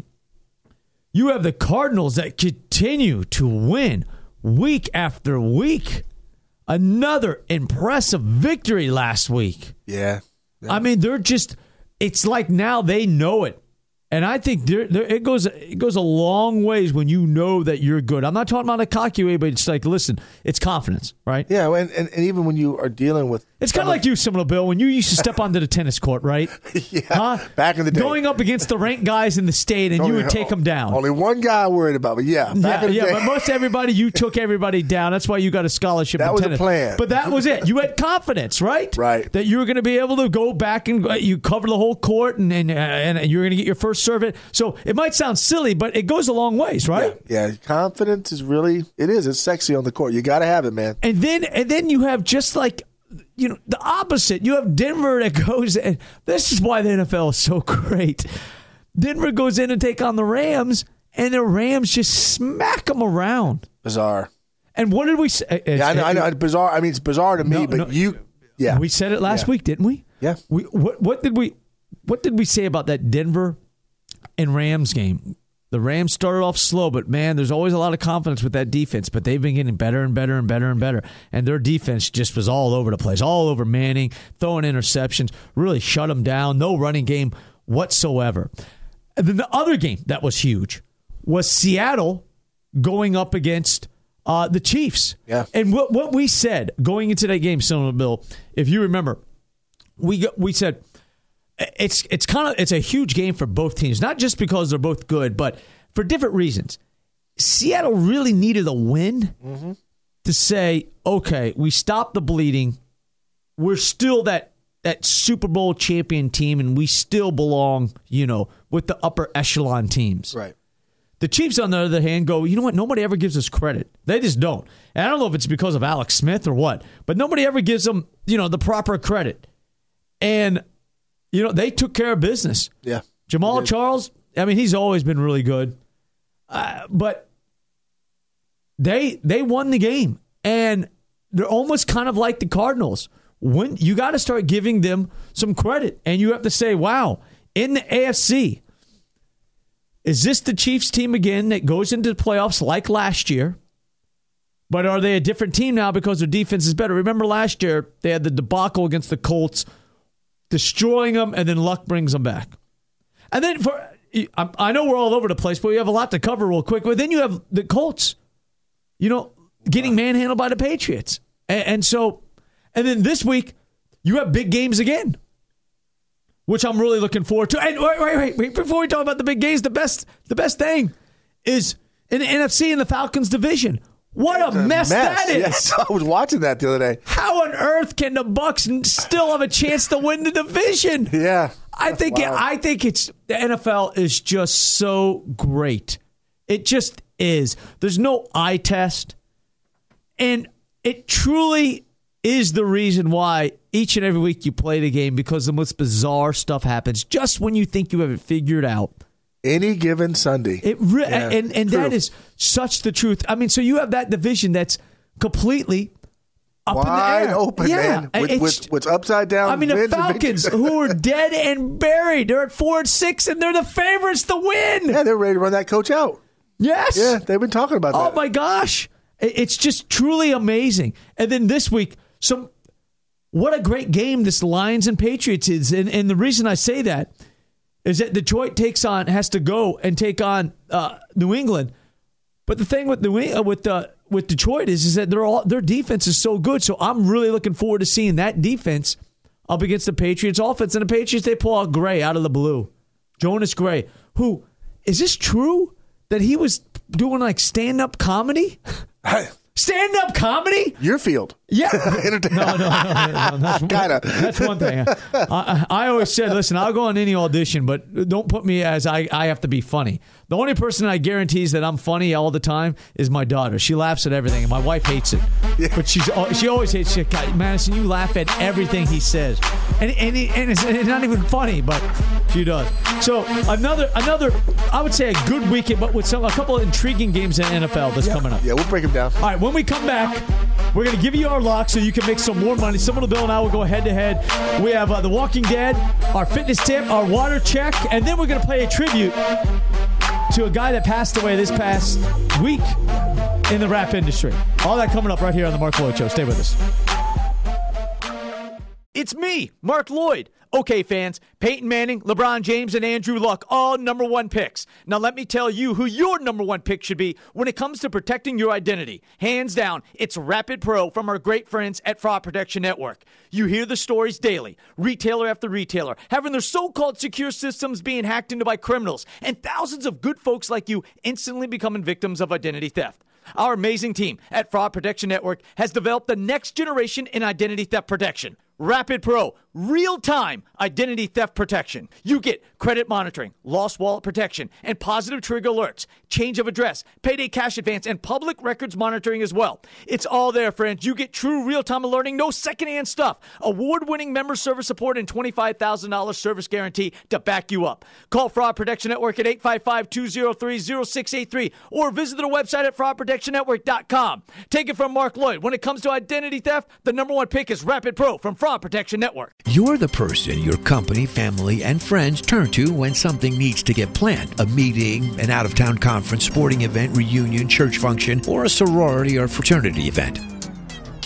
you have the Cardinals that continue to win week after week. Another impressive victory last week. Yeah. yeah. I mean, they're just, it's like now they know it. And I think they're, they're, it goes it goes a long ways when you know that you're good. I'm not talking about a cocky way, but it's like, listen, it's confidence, right? Yeah, and, and, and even when you are dealing with... It's kind of like you, Seminole Bill, when you used to step onto the tennis court, right? Yeah, huh? back in the day. Going up against the ranked guys in the state, and only, you would take them down. Only one guy I worried about, but yeah, back yeah, in the yeah, day. but most everybody, you took everybody down. That's why you got a scholarship That in was tennis. the plan. But that was it. You had confidence, right? Right. That you were going to be able to go back and you cover the whole court, and and, uh, and you were going to get your first serve. So it might sound silly, but it goes a long ways, right? Yeah, yeah, confidence is really, it is. It's sexy on the court. You got to have it, man. And then and then you have just like, you know, the opposite. You have Denver that goes, and this is why the N F L is so great. Denver goes in and take on the Rams, and the Rams just smack them around. Bizarre. And what did we say? Yeah, I know, I know. It's bizarre. I mean, it's bizarre to me, No, but no. you, yeah. We said it last Yeah. week, didn't we? Yeah. We what what did we what did we say about that Denver and Rams game? The Rams started off slow, but man, there's always a lot of confidence with that defense. But they've been getting better and better and better and better. And their defense just was all over the place, all over Manning, throwing interceptions, really shut them down. No running game whatsoever. And then the other game that was huge was Seattle going up against Uh, the Chiefs. Yeah. And what what we said going into that game, Senator Bill, if you remember, we go, we said it's it's kind of it's a huge game for both teams, not just because they're both good, but for different reasons. Seattle really needed a win mm-hmm. to say, okay, we stopped the bleeding. We're still that that Super Bowl champion team, and we still belong, you know, with the upper echelon teams. Right. The Chiefs, on the other hand, go, you know what? Nobody ever gives us credit. They just don't. And I don't know if it's because of Alex Smith or what, but nobody ever gives them, you know, the proper credit. And, you know, they took care of business. Yeah. Jamal Charles, I mean, he's always been really good. Uh, but they they won the game. And they're almost kind of like the Cardinals. When you got to start giving them some credit. And you have to say, wow, in the A F C, is this the Chiefs team again that goes into the playoffs like last year? But are they a different team now because their defense is better? Remember last year, they had the debacle against the Colts, destroying them, and then luck brings them back. And then, for I know we're all over the place, but we have a lot to cover real quick. But then you have the Colts, you know, getting manhandled by the Patriots. And, and so, and then this week, you have big games again, which I'm really looking forward to. And wait, wait, wait, wait. Before we talk about the big games, the best the best thing is in the N F C in the Falcons division. What a, a mess, mess that is. Yes, I was watching that the other day. How on earth can the Bucs still have a chance to win the division? Yeah. I think wow. it, I think it's the N F L is just so great. It just is. There's no eye test. And it truly is the reason why each and every week you play the game, because the most bizarre stuff happens just when you think you have it figured out. Any given Sunday. It re- yeah, and and true. that is such the truth. I mean, so you have that division that's completely up wide in the air. open, yeah, man. With, with, what's upside down. I mean, the Falcons, who are dead and buried, they're at four and six, and they're the favorites to win. Yeah, they're ready to run that coach out. Yes. Yeah, they've been talking about that. Oh my gosh, it's just truly amazing. And then this week, some what a great game this Lions and Patriots is, and and the reason I say that is that Detroit takes on has to go and take on uh, New England. But the thing with New uh, with uh, with Detroit is is that they're all their defense is so good. So I'm really looking forward to seeing that defense up against the Patriots offense. And the Patriots, they pull out Gray out of the blue, Jonas Gray. Who is this true that he was doing like stand up comedy? Stand up comedy? Your field. Yeah. no, no, no, no, no. That's, Kinda. that's one thing. I, I always said, listen, I'll go on any audition, but don't put me as I, I have to be funny. The only person I guarantees that I'm funny all the time is my daughter. She laughs at everything, and my wife hates it. Yeah. But she's she always hates shit. Madison, you laugh at everything he says. And and, he, and it's, it's not even funny, but she does. So another, another, I would say a good weekend, but with some a couple of intriguing games in the N F L that's yeah. coming up. Yeah, we'll break them down. All right, when we come back, we're going to give you our lock so you can make some more money. Someone Bill and I will go head-to-head. We have uh, The Walking Dead, our fitness tip, our water check, and then we're going to play a tribute to a guy that passed away this past week in the rap industry. All that coming up right here on The Mark Lloyd Show. Stay with us. It's me, Mark Lloyd. Okay, fans, Peyton Manning, LeBron James, and Andrew Luck, all number one picks. Now let me tell you who your number one pick should be when it comes to protecting your identity. Hands down, it's Rapid Pro from our great friends at Fraud Protection Network. You hear the stories daily, retailer after retailer, having their so-called secure systems being hacked into by criminals, and thousands of good folks like you instantly becoming victims of identity theft. Our amazing team at Fraud Protection Network has developed the next generation in identity theft protection. Rapid Pro, real-time identity theft protection. You get credit monitoring, lost wallet protection, and positive trigger alerts, change of address, payday cash advance, and public records monitoring as well. It's all there, friends. You get true real-time alerting, no secondhand stuff, award-winning member service support, and twenty-five thousand dollars service guarantee to back you up. Call Fraud Protection Network at eight five five, two oh three, oh six eight three or visit their website at fraud protection network dot com. Take it from Mark Lloyd. When it comes to identity theft, the number one pick is Rapid Pro from Fraud Protection Network. You're the person your company, family, and friends turn to when something needs to get planned. A meeting, an out-of-town conference, sporting event, reunion, church function, or a sorority or fraternity event.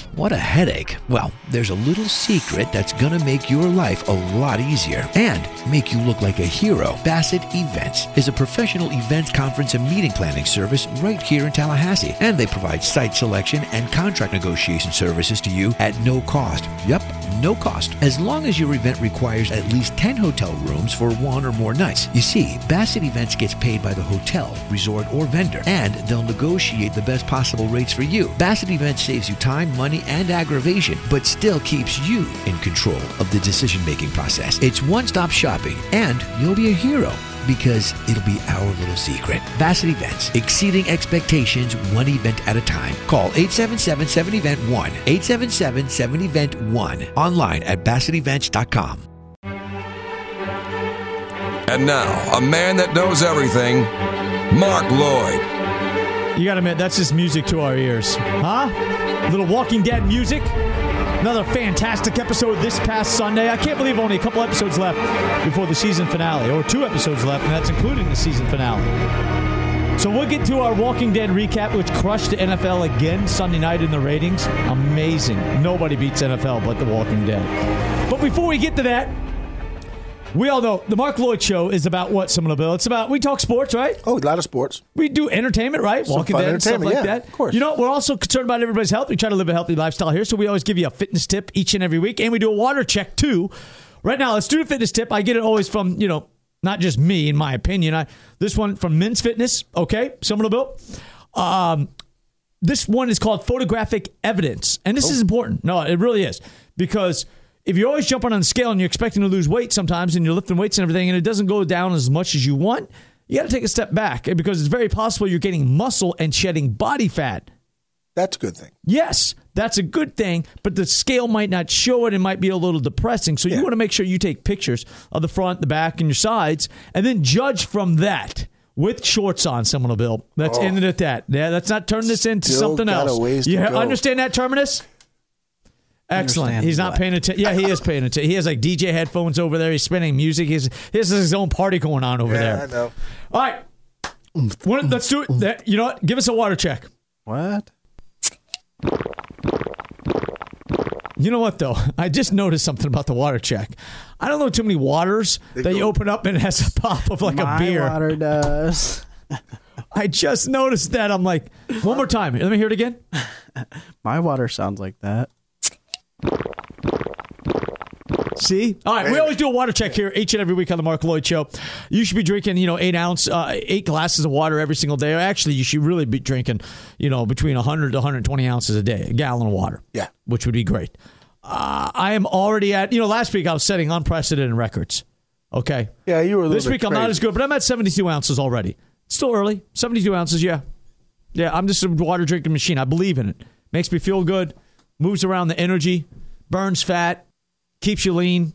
What a headache. Well, there's a little secret that's going to make your life a lot easier and make you look like a hero. Bassett Events is a professional events, conference, and meeting planning service right here in Tallahassee. And they provide site selection and contract negotiation services to you at no cost. Yep, no cost. As long as your event requires at least ten hotel rooms for one or more nights. You see, Bassett Events gets paid by the hotel, resort, or vendor, and they'll negotiate the best possible rates for you. Bassett Events saves you time, money, and aggravation, but still keeps you in control of the decision-making process. It's one-stop shopping, and you'll be a hero because it'll be our little secret. Bassett Events, exceeding expectations one event at a time. Call eight seven seven, seven event one, eight seven seven, seven event one, online at bassett events dot com. And now, a man that knows everything, Mark Lloyd. You got to admit, that's just music to our ears. Huh? A little Walking Dead music. Another fantastic episode this past Sunday. I can't believe only a couple episodes left before the season finale, or two episodes left, and that's including the season finale. So we'll get to our Walking Dead recap, which crushed the N F L again Sunday night in the ratings. Amazing. Nobody beats N F L but The Walking Dead. But before we get to that, we all know the Mark Lloyd Show is about what, Seminole Bill? It's about, we talk sports, right? Oh, a lot of sports. We do entertainment, right? Some Walking fun Dead and stuff like entertainment, yeah, that. of course. You know, we're also concerned about everybody's health. We try to live a healthy lifestyle here, so we always give you a fitness tip each and every week, and we do a water check, too. Right now, let's do a fitness tip. I get it always from, you know, not just me, in my opinion. I This one from Men's Fitness, okay? Seminole Bill. Um, this one is called photographic evidence, and this oh. is important. No, it really is, because if you're always jumping on the scale and you're expecting to lose weight sometimes and you're lifting weights and everything and it doesn't go down as much as you want, you got to take a step back because it's very possible you're gaining muscle and shedding body fat. That's a good thing. Yes, that's a good thing, but the scale might not show it. It might be a little depressing. So yeah. you want to make sure you take pictures of the front, the back, and your sides, and then judge from that with shorts on, Seminole Bill. Let's oh. end it at that. Yeah, let's not turn this into Still something got else. a ways You to go. Understand that, Terminus? Excellent. He's not what? paying attention. Yeah, he is paying attention. He has like D J headphones over there. He's spinning music. He's, he has his own party going on over yeah, there. I know. All right. One, let's do it. You know what? Give us a water check. What? You know what, though? I just noticed something about the water check. I don't know too many waters They that go- you open up and it has a pop of like My a beer. water does. I just noticed that. I'm like, one more time. Let me hear it again. My water sounds like that. See? All right, we always do a water check here each and every week on the Mark Lloyd Show. You should be drinking, you know, eight ounce, uh, eight glasses of water every single day. Or actually, you should really be drinking, you know, between one hundred to one hundred twenty ounces a day, a gallon of water. Yeah. Which would be great. Uh, I am already at, you know, last week I was setting unprecedented records. Okay? Yeah, you were a little This bit week I'm not crazy. as good, but I'm at seventy-two ounces already. It's still early. seventy-two ounces, yeah. Yeah, I'm just a water drinking machine. I believe in it. Makes me feel good. Moves around the energy. Burns fat. Keeps you lean.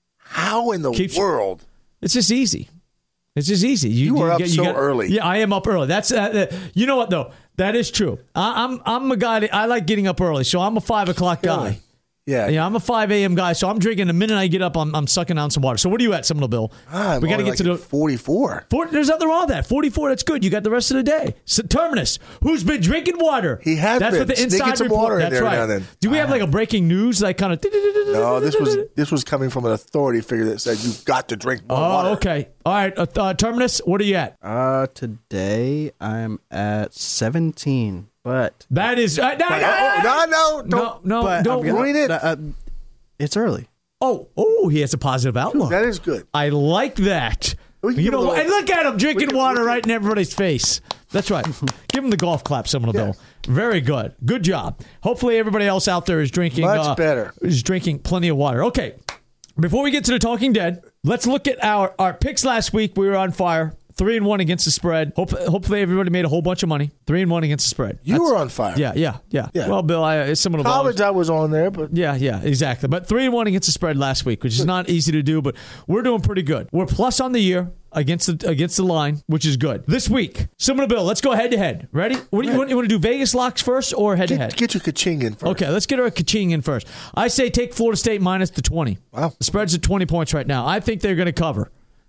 How in the Keeps- world? It's just easy. It's just easy. You were up get- so get- early. Yeah, I am up early. That's uh, uh, you know what though. That is true. I, I'm I'm a guy. That, I like getting up early, so I'm a five o'clock guy. Really? Yeah. Yeah, I'm a five a.m. guy, so I'm drinking the minute I get up. I'm, I'm sucking down some water. So what are you at, Seminole Bill? I'm we got to only get to like the at forty-four. Four, there's nothing wrong with that. forty-four, that's good. You got the rest of the day. So, Terminus, who's been drinking water? He has That's been. what the Sneaking inside some report. water in That's there right. now and then. Do we have like a breaking news, like kind of? No, this was this was coming from an authority figure that said you've got to drink more Oh, water. okay. All right, uh, uh, Terminus, what are you at? Uh, today I'm at seventeen, but That is uh, no, Oh, no, no, no, don't. no, but don't I'm gonna- ruin it. Uh, uh, it's early. Oh, oh, he has a positive outlook. That is good. I like that. We can You give know, a little- and look at him drinking we can- water we can- right in everybody's face. That's right. Give him the golf clap, Seminole Yes. Bill. Very good. Good job. Hopefully, everybody else out there is drinking Much uh, better. Is drinking plenty of water. Okay. Before we get to the Talking Dead, let's look at our our picks last week. We were on fire. Three and one against the spread. Hope, hopefully, everybody made a whole bunch of money. Three and one against the spread. You That's- were on fire. Yeah, yeah, yeah. Yeah. Well, Bill, I, it's Seminole Bill. College, I was on there, but Yeah, yeah, exactly. But three and one against the spread last week, which is not easy to do, but we're doing pretty good. We're plus on the year against the against the line, which is good. This week, Seminole Bill, let's go head to head. Ready? What do you, want, you want to do? Vegas locks first or head to head? get, get your ka-ching in first. Okay, let's get our ka-ching in first. I say take Florida State minus the twenty. Wow. The spread's at twenty points right now. I think they're going to cover.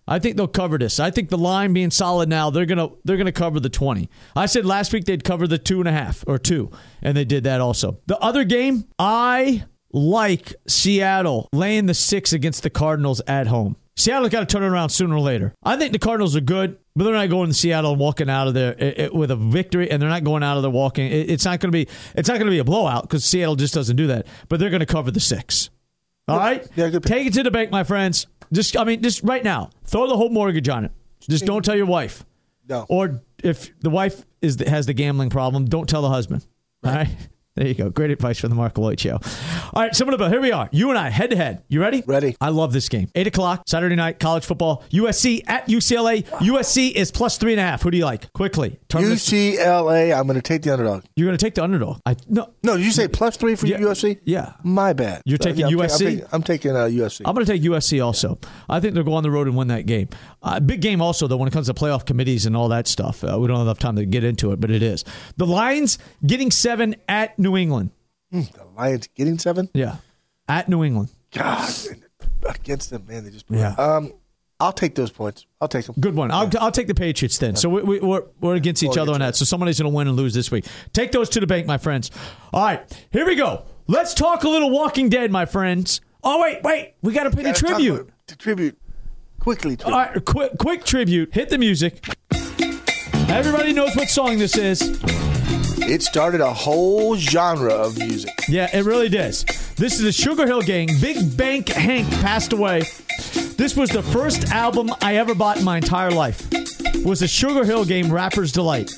I think they'll cover this. I think the line being solid now, they're gonna they're gonna cover the twenty. I said last week they'd cover the two and a half or two, and they did that also. The other game, I like Seattle laying the six against the Cardinals at home. Seattle's got to turn it around sooner or later. I think the Cardinals are good, but they're not going to Seattle and walking out of there it, it, with a victory, and they're not going out of there walking. It, it's not going to be it's not going to be a blowout because Seattle just doesn't do that. But they're going to cover the six. All right, yeah, good. Take it to the bank, my friends. Just I mean, just right now, throw the whole mortgage on it. Just don't tell your wife. No. Or if the wife is has the gambling problem, don't tell the husband. Right. All right. There you go. Great advice from the Mark Lloyd Show. All right, Someone About, here we are. You and I, head to head. You ready? Ready. I love this game. eight o'clock, Saturday night, college football. U S C at U C L A. U S C is plus three and a half. Who do you like? Quickly. U C L A, I'm going to take the underdog. You're going to take the underdog? I No. No, did you say plus three for yeah, U S C? Yeah. My bad. You're taking uh, yeah, U S C? I'm taking, I'm taking uh, U S C. I'm going to take U S C also. I think they'll go on the road and win that game. Uh, big game also, though, when it comes to playoff committees and all that stuff. Uh, we don't have enough time to get into it, but it is. The Lions getting seven at New England. Mm, the Lions getting seven? Yeah. At New England. God, against them, man. They just yeah. Um, I'll take those points. I'll take them. Good one. I'll, I'll take the Patriots then. So we, we, we're we're against each other on that. So somebody's going to win and lose this week. Take those to the bank, my friends. All right, here we go. Let's talk a little Walking Dead, my friends. Oh, wait, wait. We got to pay the tribute. The tribute. Quickly. Tribute. All right, quick, quick tribute. Hit the music. Everybody knows what song this is. It started a whole genre of music. Yeah, it really does. This is the Sugar Hill Gang. Big Bank Hank passed away. This was the first album I ever bought in my entire life. It was the Sugar Hill Gang, Rapper's Delight.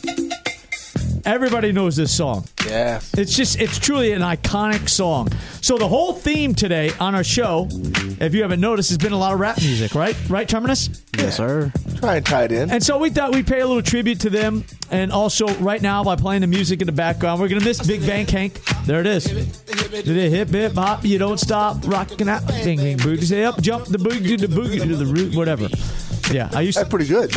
Everybody knows this song. Yeah. It's just, it's truly an iconic song. So the whole theme today on our show, if you haven't noticed, has been a lot of rap music, right? Right, Terminus? Yes, sir. Try and tie it in. And so we thought we'd pay a little tribute to them. And also, right now, by playing the music in the background, we're going to miss Big Bank Hank. There it is. Did it hip, hip, hop, you don't stop, rocking out, ding, ding, boogie, say up, jump, the boogie, the boogie, to the root, whatever. Yeah, I used to. That's pretty good.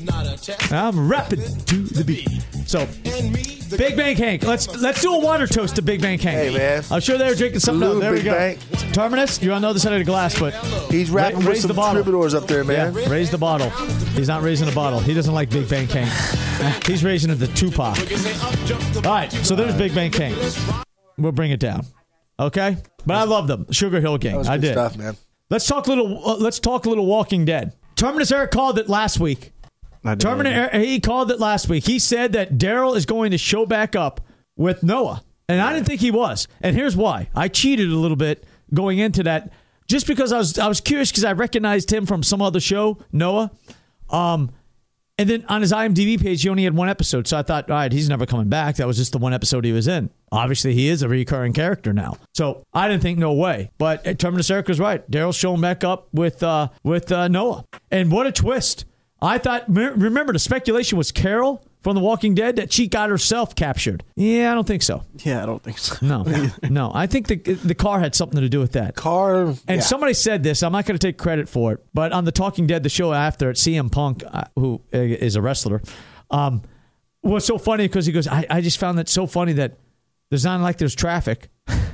I'm rapping to the beat. So, Big Bank Hank. Let's let's do a water toast to Big Bank Hank. Hey, man. I'm sure they were drinking something Salute, up. There Big we go. Bank. Terminus, you're on the other side of the glass, but he's rapping ra- with some the bottle. troubadours up there, man. Yeah, raise the bottle. He's not raising a bottle. He doesn't like Big Bank Hank. He's raising it to Tupac. All right, so there's Big Bank Hank. We'll bring it down. Okay? But I love them. Sugar Hill Gang. That was I good did. stuff, man. Let's talk a little uh, let's talk a little Walking Dead. Terminus Eric called it last week. Terminator, he called it last week. He said that Daryl is going to show back up with Noah. And I didn't think he was. And here's why. I cheated a little bit going into that just because I was I was curious because I recognized him from some other show, Noah. Um, and then on his I M D B page, he only had one episode. So I thought, all right, he's never coming back. That was just the one episode he was in. Obviously, he is a recurring character now. So I didn't think no way. But Terminus Eric was right. Daryl's showing back up with, uh, with uh, Noah. And what a twist. I thought, remember, the speculation was Carol from The Walking Dead that she got herself captured. Yeah, I don't think so. Yeah, I don't think so. No, no. I think the the car had something to do with that. Car, and yeah. somebody said this. I'm not going to take credit for it, but on The Talking Dead, the show after it, C M Punk, uh, who is a wrestler, um, was so funny because he goes, I, I just found that so funny that there's not like there's traffic.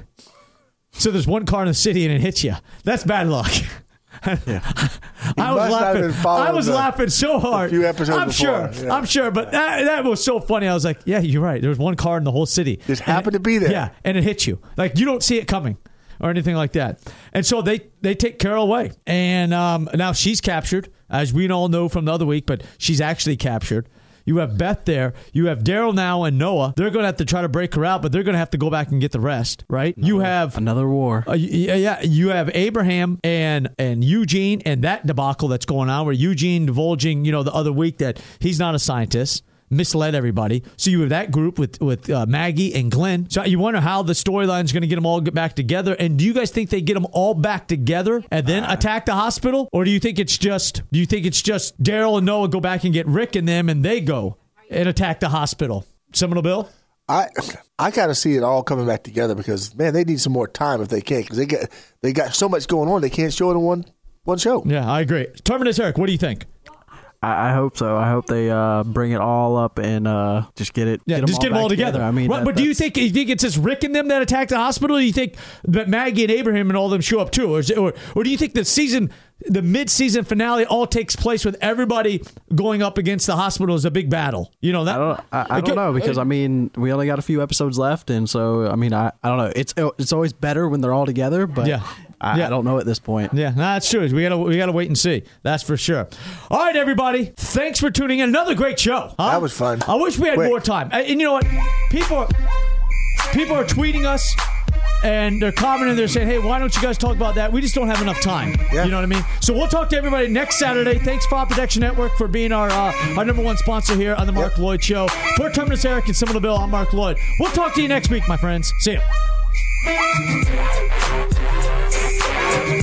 So there's one car in the city and it hits you. That's bad luck. Yeah. I was laughing. I was the, laughing so hard. A few episodes I'm before. sure. Yeah. I'm sure. But that, that was so funny. I was like, yeah, you're right. There was one car in the whole city. Just happened it, to be there. Yeah, and it hit you. Like you don't see it coming or anything like that. And so they they take Carol away, and um, now she's captured, as we all know from the other week. But she's actually captured. You have Beth there. You have Daryl now and Noah. They're going to have to try to break her out, but they're going to have to go back and get the rest, right? No, you have another war. Uh, yeah, yeah. You have Abraham and and Eugene and that debacle that's going on where Eugene divulging, you know, the other week that he's not a scientist, misled everybody. So you have that group with with uh, Maggie and Glenn. So you wonder how the storyline is going to get them all get back together. And do you guys think they get them all back together and then uh, attack the hospital, or do you think it's just do you think it's just Daryl and Noah go back and get Rick and them and they go and attack the hospital? Seminole Bill? I I got to see it all coming back together because man, they need some more time if they can because they get they got so much going on they can't show it in one one show. Yeah, I agree. Terminus Eric, what do you think? I, I hope so. I hope they uh, bring it all up and uh, just get it. Yeah, get just them get them all together. together. I mean, right, that, but do you think you think it's just Rick and them that attacked the hospital? Or do you think that Maggie and Abraham and all them show up too, or is it, or, or do you think the season, the mid-season finale, all takes place with everybody going up against the hospital as a big battle? You know that I don't. I, I don't know because I mean we only got a few episodes left, and so I mean I, I don't know. It's it's always better when they're all together, but yeah. I, yeah. I don't know at this point. Yeah, no, that's true. We gotta we gotta wait and see. That's for sure. All right, everybody. Thanks for tuning in. Another great show. Huh? That was fun. I wish we had Quick. more time. And you know what? People people are tweeting us. And they're commenting, they're saying, hey, why don't you guys talk about that? We just don't have enough time. Yeah. You know what I mean? So we'll talk to everybody next Saturday. Thanks, Fraud Protection Network, for being our uh, our number one sponsor here on the Mark Yep. Lloyd Show. For Terminus Eric and Symbol Bill, I'm Mark Lloyd. We'll talk to you next week, my friends. See ya.